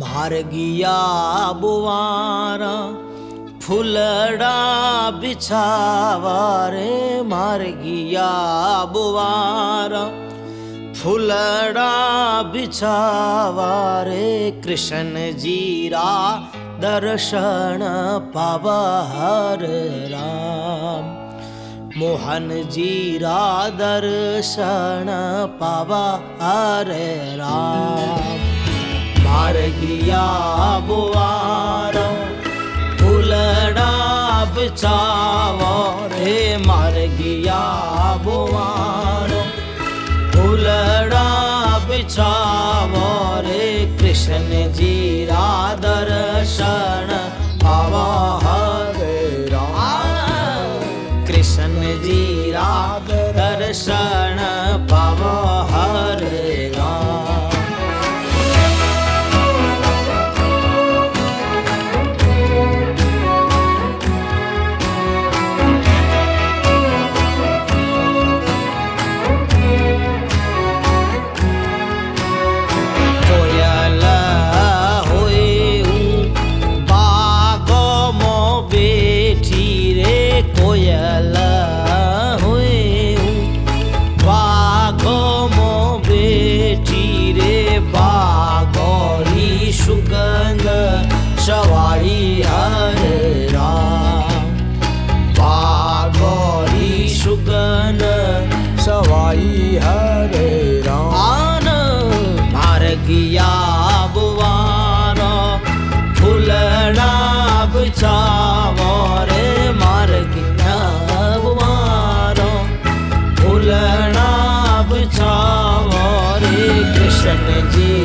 मार्गिया बुवारा फुलड़ा बिछावा रे मार्गिया बुवारा फुलड़ा बिछावा रे कृष्ण जीरा दर्शन पावा हर राम मोहन जीरा दर्शन पावा हरे राम मार्गिया बुवारा फुलड़ा बिछावा रे मार्गिया बुवारा फुलड़ा बिछावा रे कृष्ण जीरा दर्शन पावा हरे राम कृष्ण जीरा दर्शन पावा हरे राम सवाई हरे राम बागोरी सुगन सवाई हरे राम मार्गिया बुवारा फुलड़ा बिछावा रे मार्गिया बुवारा फुलड़ा बिछावा रे कृष्ण जी